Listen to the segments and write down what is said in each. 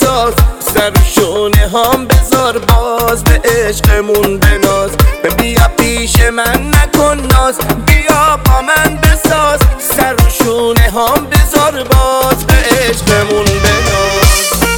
بساز، سر و شونه هم بذار باز، به عشقمون بناز. بیا پیش من نکن ناز، بیا با من بساز، سر و شونه هم بذار باز، به عشقمون بناز.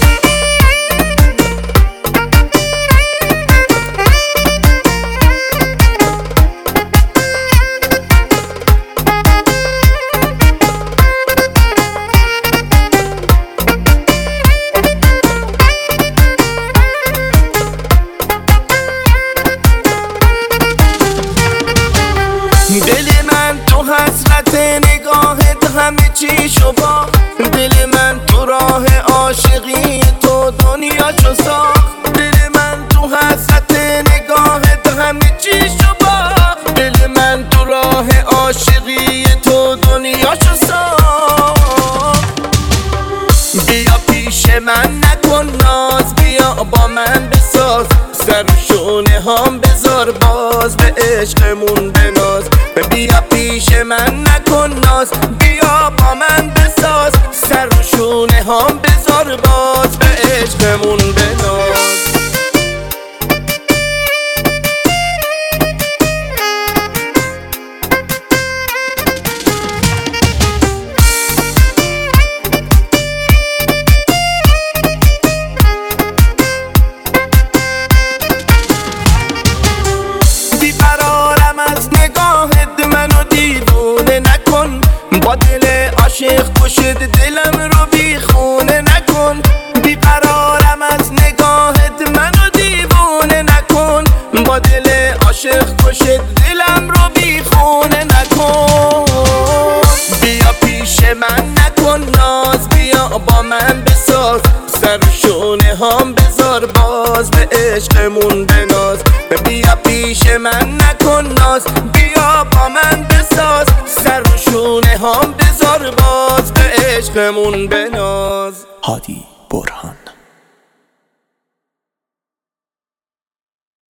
دل من تو حسرت نگاهت همه چیشو باخت، دل من تو راه عاشقی تو دنیاشو ساخت. دل من تو حسرت نگاهت همه چیشو باخت، دل من تو راه عاشقی تو دنیاشو ساخت. بیا پیش من نکن ناز، بیا با من بساز، سر و شونه هم بذار باز، به عشقمون بناز. بیا پیش من نکن ناز، بیا با من بساز، سر و شونه هم بذار باز، به عشقمون بناز. با دل عاشق کشد دلم رو بی خونه نکن، بیقرارم از نگاهت منو دیوونه نکن. با دل عاشق کشد دلم رو بی خونه نکن. بیا پیش من نکن ناز، بیا با من بساز، سر و شونه هم بذار باز، به عشقمون بناز. بیا پیش من نکن ناز، بیا با من بساز، سر و شونه هم بذار باز، به عشقمون بناز. هادی برهان.